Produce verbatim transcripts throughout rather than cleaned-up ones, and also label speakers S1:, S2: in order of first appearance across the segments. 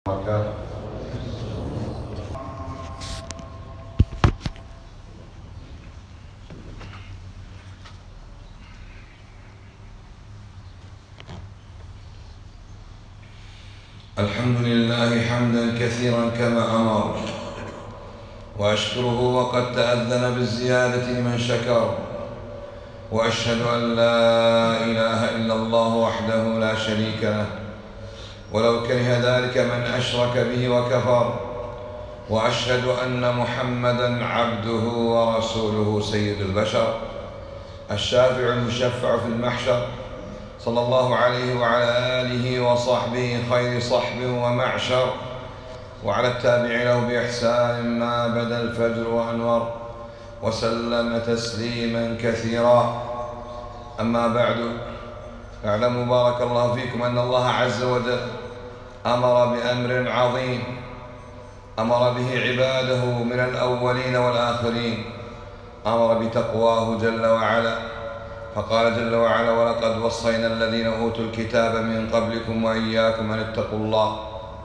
S1: وبركاته. الحمد لله حمدا كثيرا كما أمر، وأشكره وقد تأذن بالزيادة لمن شكر، وأشهد أن لا إله إلا الله وحده لا شريك له، ولو كره ذلك من أشرك به وكفر، وأشهد أن محمدًا عبده ورسوله سيد البشر، الشافع المشفع في المحشر، صلى الله عليه وعلى آله وصحبه خير صحب ومعشر، وعلى التابع له بإحسان ما بدا الفجر وأنور، وسلم تسليما كثيرا. أما بعد، اعلموا بارك الله فيكم أن الله عز وجل أمر بأمر عظيم أمر به عباده من الأولين والآخرين، أمر بتقواه جل وعلا، فقال جل وعلا: ولقد وصينا الذين أوتوا الكتاب من قبلكم وإياكم أن اتقوا الله.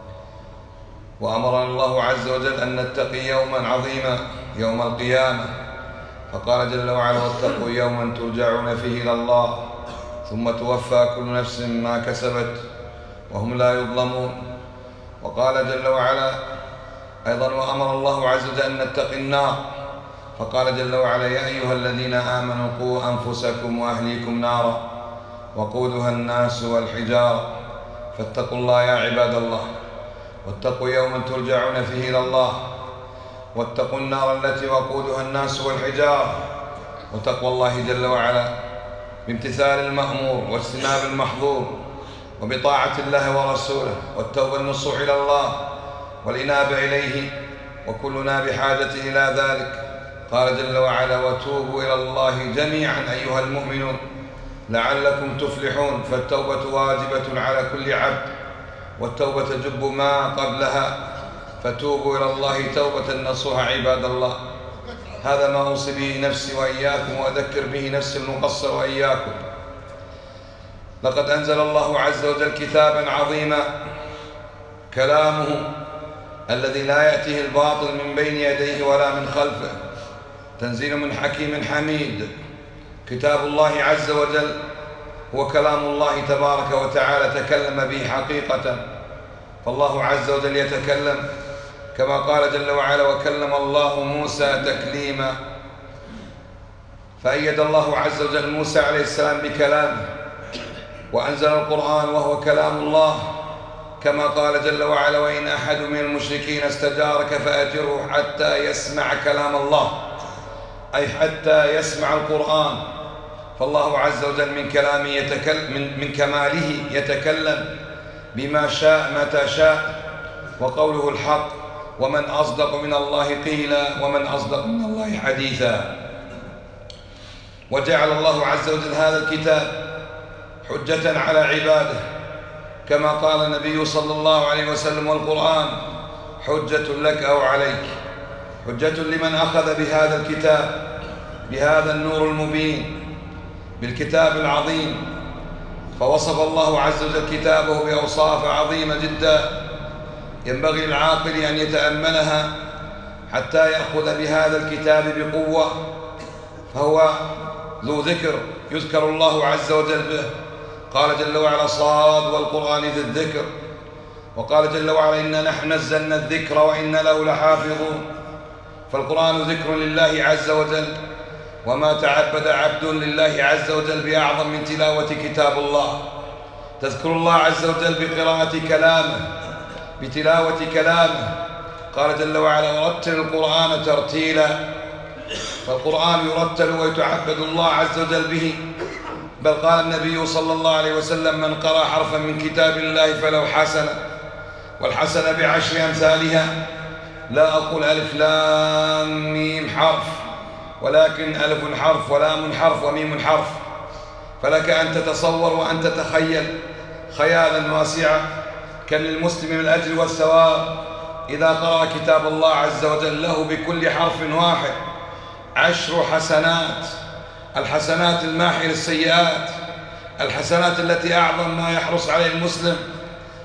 S1: وأمرنا الله عز وجل أن نتقي يوما عظيما يوم القيامة، فقال جل وعلا: واتقوا يوما ترجعون فيه إلى الله ثم توفى كل نفس ما كسبت وهم لا يظلمون. وقال جل وعلا أيضا: وأمر الله عز وجل أن نتقي النار، فقال جل وعلا: يا أيها الذين آمنوا قوا أنفسكم وأهليكم نارا وقودها الناس والحجارة، فاتقوا الله يا عباد الله، واتقوا يوما ترجعون فيه إلى الله، واتقوا النار التي وقودها الناس والحجارة. وتقوى الله جل وعلا بامتثال المأمور واجتناب المحظور، وبطاعة الله ورسوله، والتوبة النصوح إلى الله والإنابة إليه، وكلنا بحاجة إلى ذلك. قال جل وعلا: وتوبوا إلى الله جميعا أيها المؤمنون لعلكم تفلحون. فالتوبة واجبة على كل عبد، والتوبة تجب ما قبلها، فتوبوا إلى الله توبة نصوحا عباد الله. هذا ما أوصي به نفسي وإياكم، وأذكر به نفسي المقصر وإياكم. لقد أنزل الله عز وجل كتابا عظيما، كلامه الذي لا يأتيه الباطل من بين يديه ولا من خلفه، تنزيل من حكيم حميد. كتاب الله عز وجل هو كلام الله تبارك وتعالى، تكلم به حقيقة، فالله عز وجل يتكلم كما قال جل وعلا: وكلم الله موسى تكليما. فأيد الله عز وجل موسى عليه السلام بكلامه، وأنزل القرآن وهو كلام الله، كما قال جل وعلا: وإن أحد من المشركين استجارك فأجره حتى يسمع كلام الله، أي حتى يسمع القرآن. فالله عز وجل من كلامه يتكلم، من, من كماله يتكلم بما شاء متى شاء، وقوله الحق: ومن أصدق من الله قيلا ومن أصدق من الله حديثا. وجعل الله عز وجل هذا الكتاب حجة على عباده، كما قال النبي صلى الله عليه وسلم: والقرآن حجة لك أو عليك، حجة لمن أخذ بهذا الكتاب، بهذا النور المبين، بالكتاب العظيم. فوصف الله عز وجل كتابه بأوصاف عظيمة جدا، ينبغي للعاقل أن يتأملها حتى يأخذ بهذا الكتاب بقوة، فهو ذو ذكر يذكر الله عز وجل به. قال جل وعلا: صاد والقرآن ذي الذكر. وقال جل وعلا: إنا نحن نزلنا الذكر وإنا له لحافظون. فالقرآن ذكر لله عز وجل، وما تعبد عبد لله عز وجل بأعظم من تلاوة كتاب الله. تذكر الله عز وجل بقراءة كلامه، بتلاوة كلامه. قال جل وعلا: ورتل القرآن ترتيلا. فالقرآن يرتل ويتعبد الله عز وجل به. بل قال النبي صلى الله عليه وسلم: من قرأ حرفا من كتاب الله فله حسنة، والحسنة بعشر أمثالها. لا أقول ألف لام ميم حرف، ولكن ألف حرف ولام حرف وميم حرف. فلك أن تتصور وأن تتخيل خيالا واسعا كم للمسلم من الأجر والثواب إذا قرأ كتاب الله عز وجل، له بكل حرف واحد عشر حسنات، الحسنات الماحية للسيئات، الحسنات التي أعظم ما يحرص عليه المسلم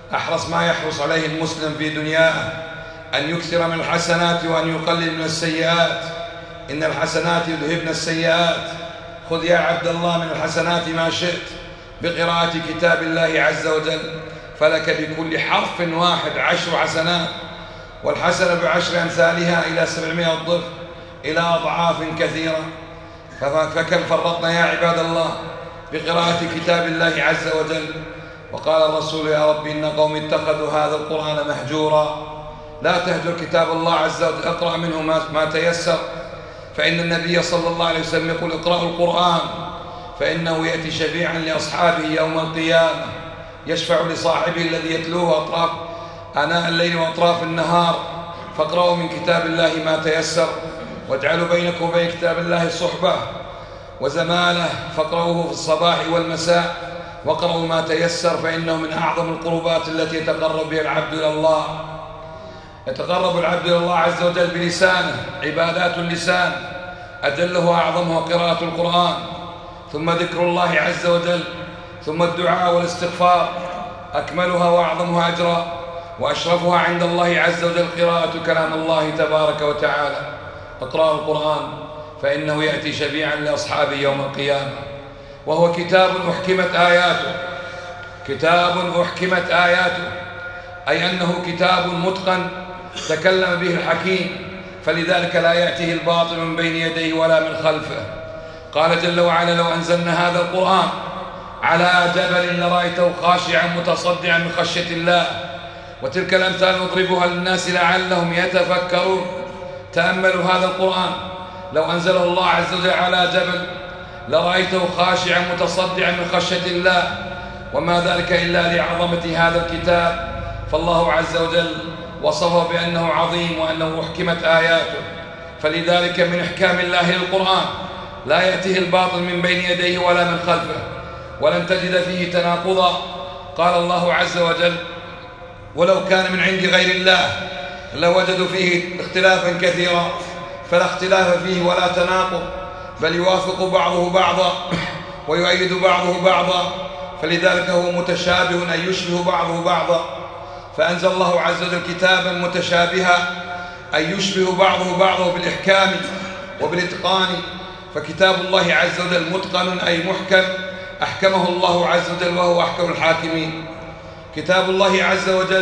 S1: أحرص ما يحرص عليه المسلم في دنياه أن يكثر من الحسنات وأن يقلل من السيئات. إن الحسنات يذهبن السيئات. خذ يا عبد الله من الحسنات ما شئت بقراءة كتاب الله عز وجل، فلك بكل حرف واحد عشر حسنات، والحسنة بعشر أمثالها إلى سبعمائة ضعف، إلى أضعاف كثيرة. فكم فرطنا يا عباد الله بقراءة كتاب الله عز وجل. وقال الرسول: يا رب إن قوم اتخذوا هذا القرآن مهجورا. لا تهجر كتاب الله عز وجل، اقرأ منه ما تيسر، فإن النبي صلى الله عليه وسلم يقول: اقرأوا القرآن فإنه يأتي شفيعا لأصحابه يوم القيامة، يشفع لصاحبه الذي يتلوه أطراف آناء الليل وأطراف النهار. فاقرأوا من كتاب الله ما تيسر، واجعلوا بينكم وبين كتاب الله صحبة وزمالة، فاقرأوه في الصباح والمساء، واقرأوا ما تيسر، فإنه من أعظم القربات التي يتقرب بها العبد إلى الله. يتقرب العبد إلى الله عز وجل بلسانه، عبادات اللسان أجلها وأعظمها قراءة القرآن، ثم ذكر الله عز وجل، ثم الدعاء والاستغفار أكملها وأعظمها أجرا، وأشرفها عند الله عز وجل قراءة كلام الله تبارك وتعالى. اقرأوا القرآن فإنه يأتي شفيعا لأصحابه يوم القيامة، وهو كتاب أحكمت آياته. كتاب أحكمت آياته أي أنه كتاب متقن تكلم به الحكيم، فلذلك لا يأتيه الباطل من بين يديه ولا من خلفه. قال جل وعلا: لو أنزلنا هذا القرآن على جبل لرأيته خاشعا متصدعا من خشية الله. وتلك الأمثال نضربها للناس لعلهم يتفكرون. تأملوا هذا القرآن، لو أنزله الله عز وجل على جبل لرأيته خاشعا متصدعا من خشية الله، وما ذلك إلا لعظمة هذا الكتاب. فالله عز وجل وصفه بأنه عظيم وأنه أحكمت آياته، فلذلك من إحكام الله للقرآن لا يأتيه الباطل من بين يديه ولا من خلفه، ولن تجد فيه تناقضا. قال الله عز وجل: ولو كان من عند غير الله لوجدوا فيه اختلافا كثيرا، فلا اختلاف فيه ولا تناقض، بل يوافق بعضه بعضا ويؤيد بعضه بعضا، فلذلك هو متشابه أي يشبه بعضه بعضا. فأنزل الله عز وجل كتابا متشابها أي يشبه بعضه بعضه بالإحكام وبالإتقان. فكتاب الله عز وجل متقن أي محكم، أحكمه الله عز وجل وهو أحكم الحاكمين. كتاب الله عز وجل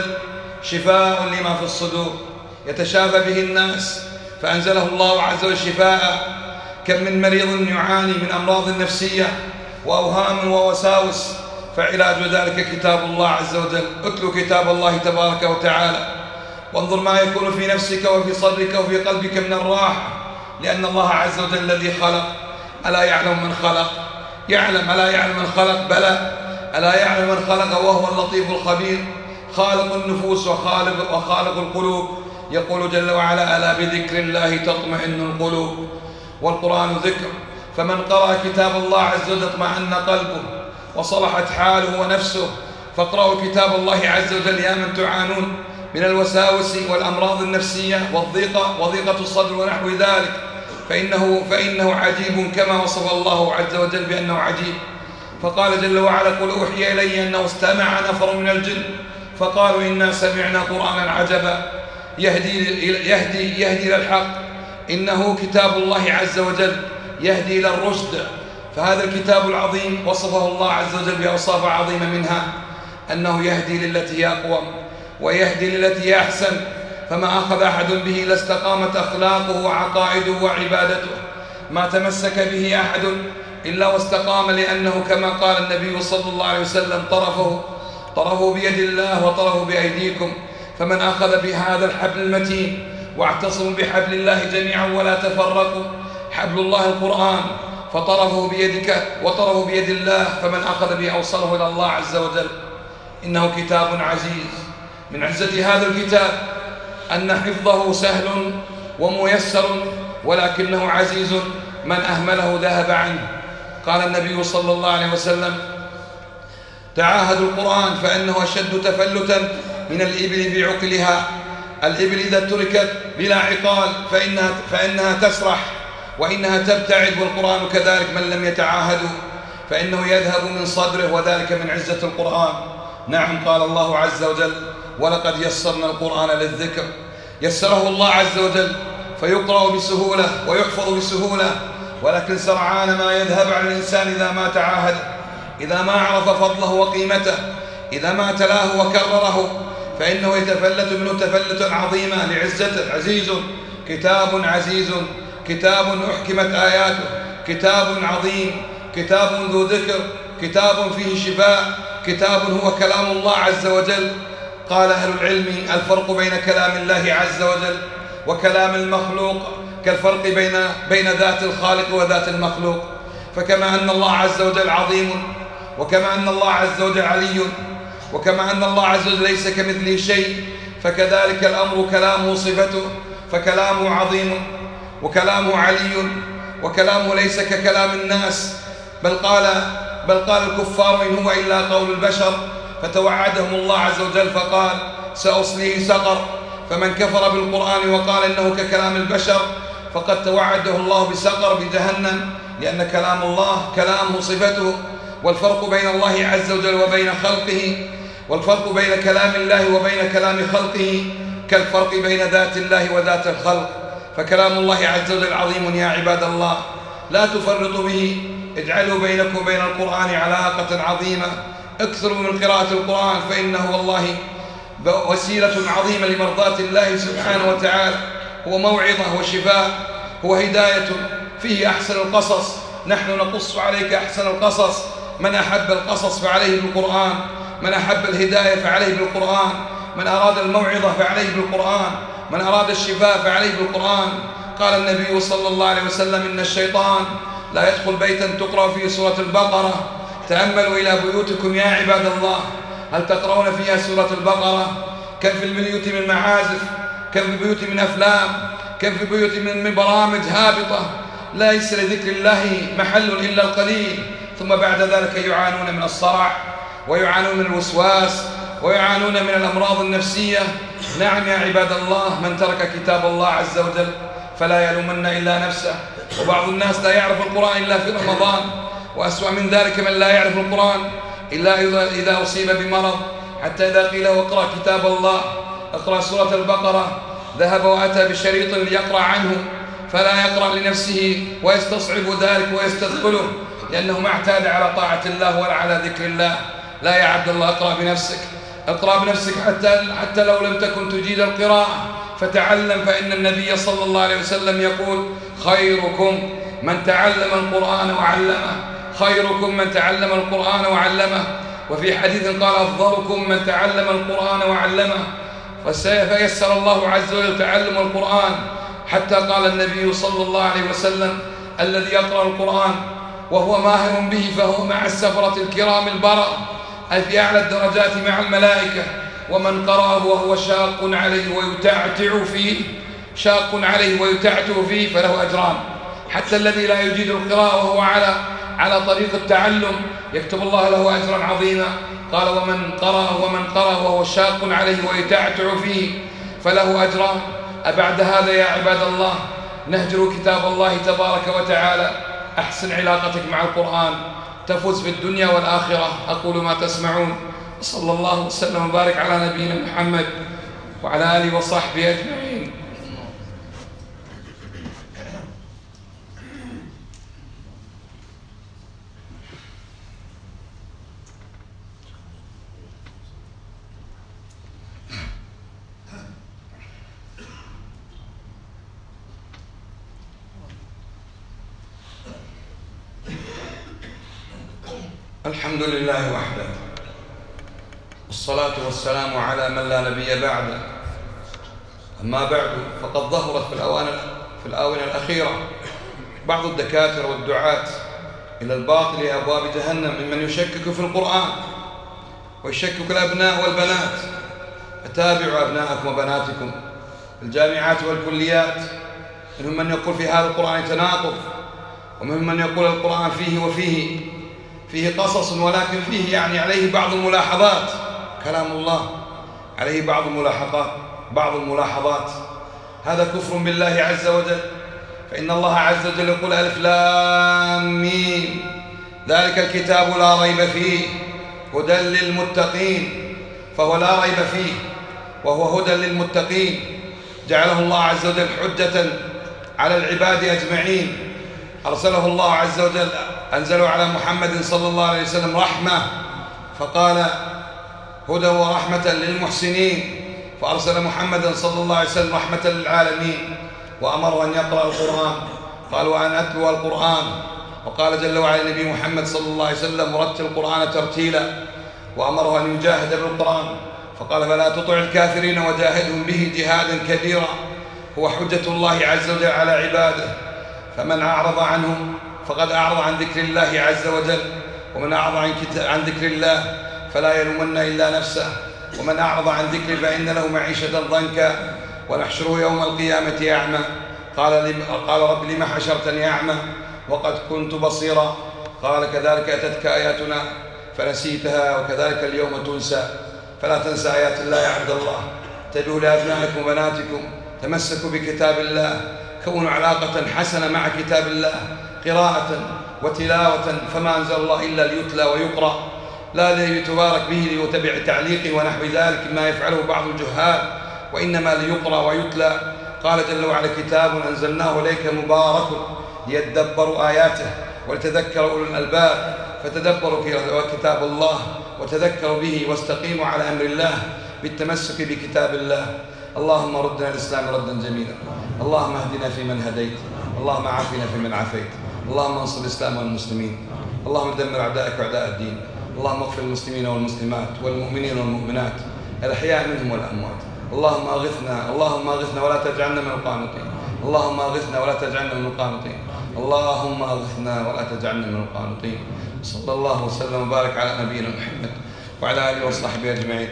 S1: شفاء لما في الصدور، يتشافى به الناس، فأنزله الله عز وجل شفاء. كم من مريض يعاني من أمراض نفسية وأوهام ووساوس، فعلاج ذلك كتاب الله عز وجل. اتلو كتاب الله تبارك وتعالى، وانظر ما يكون في نفسك وفي صدرك وفي قلبك من الراحة، لأن الله عز وجل الذي خلق ألا يعلم من خلق؟ يعلم. ألا يعلم من خلق؟ بلى. ألا يعلم من خلق وهو اللطيف الخبير، خالق النفوس وخالق, وخالق القلوب. يقول جل وعلا: ألا بذكر الله تطمئن القلوب. والقرآن ذكر، فمن قرأ كتاب الله عز وجل اطمأن قلبه وصلحت حاله ونفسه. فاقرأوا كتاب الله عز وجل يا من تعانون من الوساوس والأمراض النفسية والضيقة وضيقة الصدر ونحو ذلك، فإنه, فإنه عجيب كما وصف الله عز وجل بأنه عجيب. فقال جل وعلا: قل أوحي إلي أنه استمع نفر من الجن فقالوا إنا سمعنا قرآنا عجبا يهدي, يهدي, يهدي إلى الحق. إنه كتاب الله عز وجل يهدي إلى الرشد. فهذا الكتاب العظيم وصفه الله عز وجل بأوصاف عظيمة، منها أنه يهدي للتي هي أقوم ويهدي للتي هي أحسن، فما أخذ أحد به لاستقامت أخلاقه وعقائده وعبادته. ما تمسك به أحد إلا واستقام، لأنه كما قال النبي صلى الله عليه وسلم: طرفه طرفه بيد الله وطرفه بأيديكم. فمن أخذ بهذا الحبل المتين واعتصموا بحبل الله جميعا ولا تفرقوا، حبل الله القرآن، فطرفه بيدك وطرفه بيد الله، فمن أخذ به أوصله إلى الله عز وجل. إنه كتاب عزيز. من عزة هذا الكتاب أن حفظه سهل وميسر، ولكنه عزيز، من أهمله ذهب عنه. قال النبي صلى الله عليه وسلم: تعاهدوا القرآن فإنه أشد تفلتا من الإبل بعقلها. الإبل إذا تركت بلا عقال فإنها, فإنها تسرح وإنها تبتعد، والقرآن كذلك من لم يتعاهده فإنه يذهب من صدره، وذلك من عزة القرآن. نعم، قال الله عز وجل: ولقد يسرنا القرآن للذكر. يسره الله عز وجل فيقرأ بسهولة ويحفظ بسهولة، ولكن سرعان ما يذهب عن الإنسان إذا ما تعاهد، إذا ما عرف فضله وقيمته، إذا ما تلاه وكرره، فإنه يتفلت منه تفلتا عظيما لعزته. عزيز، كتاب عزيز، كتاب أحكمت آياته، كتاب عظيم، كتاب ذو ذكر، كتاب فيه شفاء، كتاب هو كلام الله عز وجل. قال أهل العلم: الفرق بين كلام الله عز وجل وكلام المخلوق كالفرق بين بين ذات الخالق وذات المخلوق. فكما أن الله عز وجل عظيم، وكما أن الله عز وجل علي، وكما أن الله عز وجل ليس كمثله شيء، فكذلك الأمر كلامه صفته، فكلامه عظيم وكلامه علي، وكلامه ليس ككلام الناس. بل قال بل قال الكفار: إن هو إلا قول البشر. فتوعدهم الله عز وجل فقال: سأصليه سقر. فمن كفر بالقرآن وقال إنه ككلام البشر فقد توعده الله بسقر بجهنم، لأن كلام الله كلامه صفته. والفرق بين الله عز وجل وبين خلقه، والفرق بين كلام الله وبين كلام خلقه كالفرق بين ذات الله وذات الخلق. فكلام الله عز وجل عظيم يا عباد الله، لا تفرطوا به. اجعلوا بينكم وبين القرآن علاقة عظيمة، اكثروا من قراءة القرآن، فإنه والله وسيلة عظيمة لمرضاة الله سبحانه وتعالى. هو موعظة وشفاء، هو هداية، فيه أحسن القصص. نحن نقص عليك أحسن القصص. من أحب القصص فعليه بالقرآن، من أحب الهداية فعليه بالقرآن، من أراد الموعظة فعليه بالقرآن، من أراد الشفاء فعليه بالقرآن. قال النبي صلى الله عليه وسلم: إن الشيطان لا يدخل بيتا تقرأ فيه سورة البقرة. تأملوا إلى بيوتكم يا عباد الله، هل تقرؤون فيها سورة البقرة؟ كم في البيوت من معازف، كم في البيوت من أفلام، كم في البيوت من برامج هابطة ليس لذكر الله محل إلا القليل، ثم بعد ذلك يعانون من الصرع، ويعانون من الوسواس، ويعانون من الأمراض النفسية. نعم يا عباد الله، من ترك كتاب الله عز وجل فلا يلومن إلا نفسه. وبعض الناس لا يعرف القرآن إلا في رمضان، وأسوأ من ذلك من لا يعرف القرآن إلا إذا أصيب بمرض، حتى إذا قيل له: اقرأ كتاب الله، اقرأ سورة البقرة، ذهب وأتى بشريط ليقرأ عنه، فلا يقرأ لنفسه ويستصعب ذلك ويستثقله، لأنه ما اعتاد على طاعة الله ولا على ذكر الله. لا يا عبد الله، اقرأ بنفسك، اقرأ بنفسك حتى, حتى لو لم تكن تجيد القراءة فتعلم. فإن النبي صلى الله عليه وسلم يقول: خيركم من تعلم القرآن وعلمه، خيركم من تعلم القرآن وعلمه. وفي حديث قال: أفضلكم من تعلم القرآن وعلمه. فيسر الله عز وجل تعلم القرآن، حتى قال النبي صلى الله عليه وسلم: الذي يقرأ القرآن وهو ماهر به فهو مع السفرة الكرام البررة، أي في أعلى الدرجات مع الملائكة. ومن قرأه وهو شاق عليه ويتعتع فيه شاق عليه ويتعتع فيه فله أجران. حتى الذي لا يجيد القراءة وهو على على طريق التعلم يكتب الله له أجرا عظيما. قال: ومن قرأ ومن قرأ وهو شاق عليه ويتعتع فيه فله أجران. أبعد هذا يا عباد الله نهجر كتاب الله تبارك وتعالى. أحسن علاقتك مع القرآن تفوز في الدنيا والآخرة. أقول ما تسمعون، صلى الله وسلم وبارك على نبينا محمد وعلى آله وصحبه أجمعين. الحمد لله وحده، والصلاة والسلام على من لا نبي بعده. أما بعد، فقد ظهرت في الأوان في الآونة الأخيرة بعض الدكاترة والدعاة إلى الباطل أبواب جهنم ممن يشكك في القرآن ويشكك الأبناء والبنات. فتابعوا أبناءكم وبناتكم في الجامعات والكليات، منهم من يقول في هذا القرآن تناقض، ومنهم من يقول القرآن فيه وفيه فيه قصص، ولكن فيه يعني عليه بعض الملاحظات. كلام الله عليه بعض الملاحظات بعض الملاحظات هذا كفر بالله عز وجل. فإن الله عز وجل يقول: ألف لام ميم ذلك الكتاب لا ريب فيه هدى للمتقين، فهو لا ريب فيه، وهو هدى للمتقين. جعله الله عز وجل حجة على العباد أجمعين. أرسله الله عز وجل، أنزله على محمد صلى الله عليه وسلم رحمة، فقال هدى ورحمة للمحسنين، فأرسل محمدا صلى الله عليه وسلم رحمة للعالمين، وأمره أن يقرأ القرآن، قال وأن أتلو القرآن. وقال جل وعلا النبي محمد صلى الله عليه وسلم ورتل القرآن ترتيلا، وأمره أن يجاهد بالقرآن، فقال فلا تطع الكافرين وجاهدهم به جهادا كبيرا. هو حجة الله عز وجل على عباده، فمن أعرض عنه فقد أعرض عن ذكر الله عز وجل، ومن أعرض عن ذكر الله فلا يلومن إلا نفسه، ومن أعرض عن ذكر فإن له معيشة ضنكا ونحشره يوم القيامة أعمى. قال, قال رب لم حشرتني أعمى وقد كنت بصيرا. قال كذلك أتتك آياتنا فنسيتها وكذلك اليوم تنسى. فلا تنسى آيات الله يا عبد الله، اتبعوا لأبنائكم وبناتكم، تمسكوا بكتاب الله، كونوا علاقة حسنة مع كتاب الله قراءة وتلاوة، فما أنزل الله إلا ليتلى ويقرأ، لا ليتبارك به ليتبع تعليقه ونحو ذلك ما يفعله بعض الجهال، وإنما ليقرأ ويتلى. قال جل وعلا كتاب أنزلناه إليك مبارك ليدبروا آياته ولتذكر أولو الألباب، فتدبروا كتاب الله وتذكروا به واستقيموا على أمر الله بالتمسك بكتاب الله. اللهم ردنا الإسلام ردا جميلا، اللهم اهدنا فيمن هديت، اللهم عافنا فيمن عافيت، اللهم انصر الإسلام والمسلمين، اللهم دمر أعدائك وأعداء الدين، اللهم اغفر للمسلمين والمسلمات والمؤمنين والمؤمنات الأحياء منهم والأموات. اللهم أغثنا، اللهم أغثنا ولا تجعلنا من القانطين، اللهم أغثنا ولا تجعلنا من القانطين، اللهم أغثنا ولا تجعلنا من القانطين. صلى الله وسلم وبارك على نبينا محمد وعلى آله وصحبه أجمعين.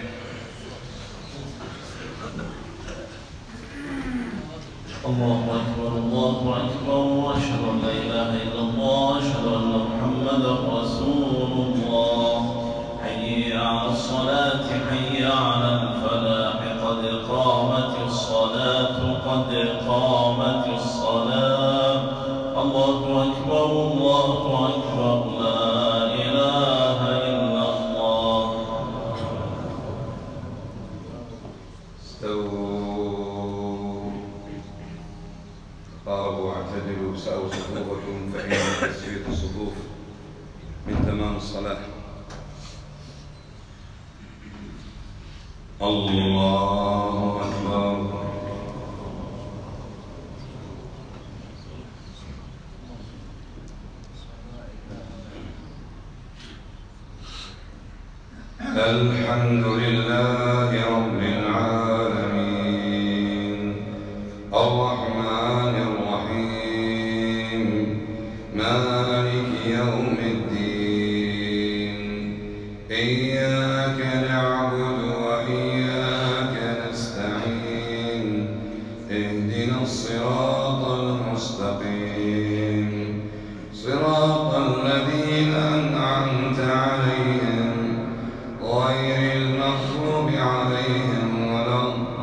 S2: الله أكبر الله أكبر، وأشهد أن لا إله إلا الله، وأشهد أن محمدا رسول الله. حي على الصلاة، حي على الفلاح، قد قامت الصلاة، قد قامت الصلاة. الله أكبر الله أكبر، لا إله إلا الله.
S1: استووا، قاربوا واعتدلوا، سأوا صفوفكم، فإن تسوية الصفوف من تمام الصلاة. الله أكبر. الحمد لله رب العالمين، الرحمن الرحيم، مالك يوم الدين، إياك نعبد وإياك نستعين، اهدنا الصراط المستقيم، صراط الذين أنعمت عليهم غير المغضوب عليهم ولا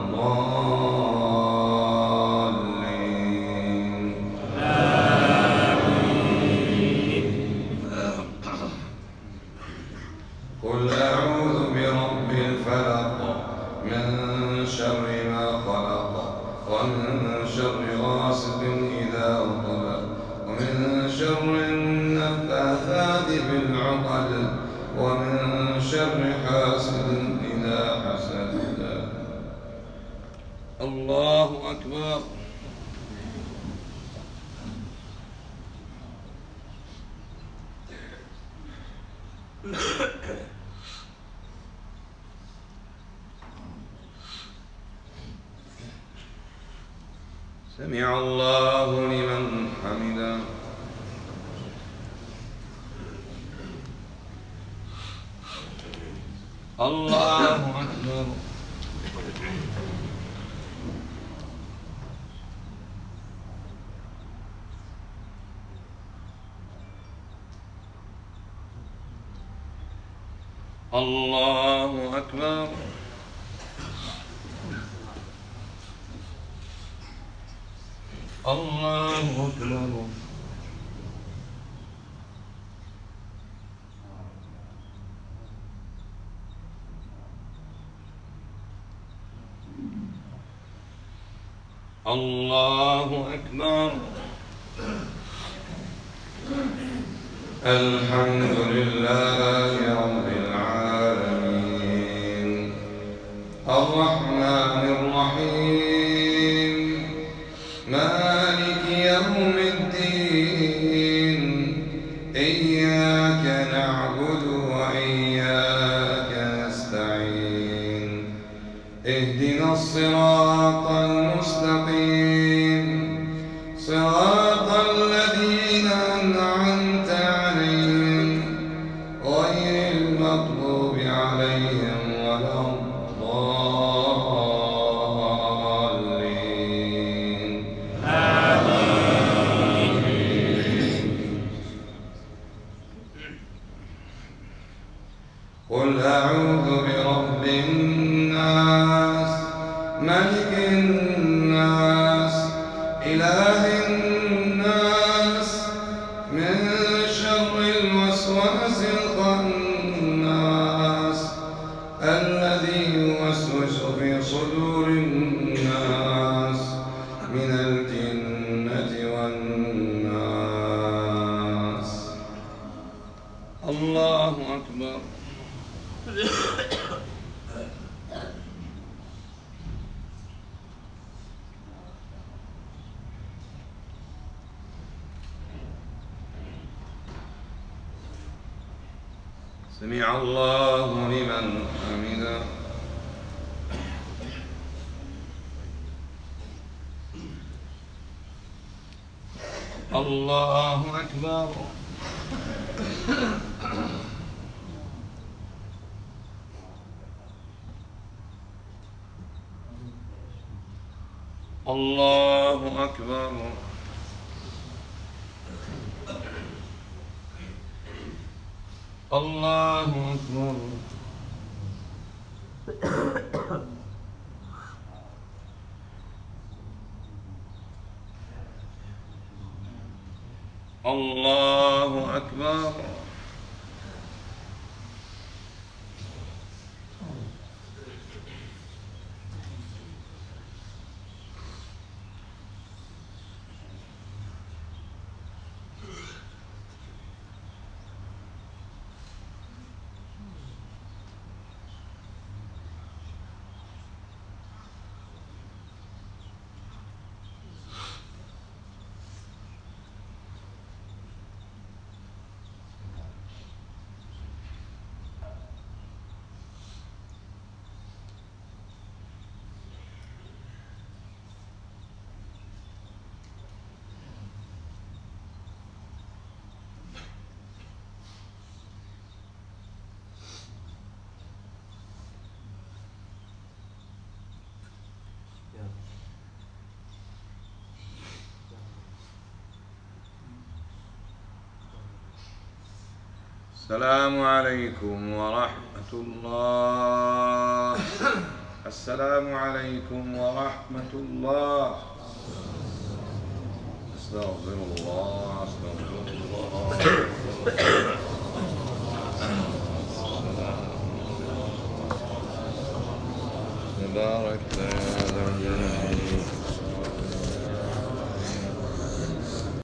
S1: الضالين. قل أعوذ برب الفلق، من شر ما خلق، ومن شر غاسق إذا وقب، ومن شر النفاثات في العقد، ومن شر حاسد إذا حسد. الله أكبر. سمع الله لمن حمده. الله أكبر. الله أكبر. الله أكبر. الله أكبر. الحمد لله رب العالمين الرحمن الرحيم مالك يوم الدين إياك نعبد وإياك نستعين اهدنا الصراط المستقيم صراط الذين أنعمت عليهم غير المغضوب عليهم ولا الضالين آمين. قل أعوذ برب الناس ملك الناس إله الناس من شر الوسواس الخناس الذي يوسوس في صدور الناس من الجنة والناس. الله أكبر. سمع الله لمن حمده. الله أكبر. الله أكبر. الله أكبر. الله أكبر. السلام عليكم ورحمة الله. السلام عليكم ورحمة الله. استغفر الله استغفر الله.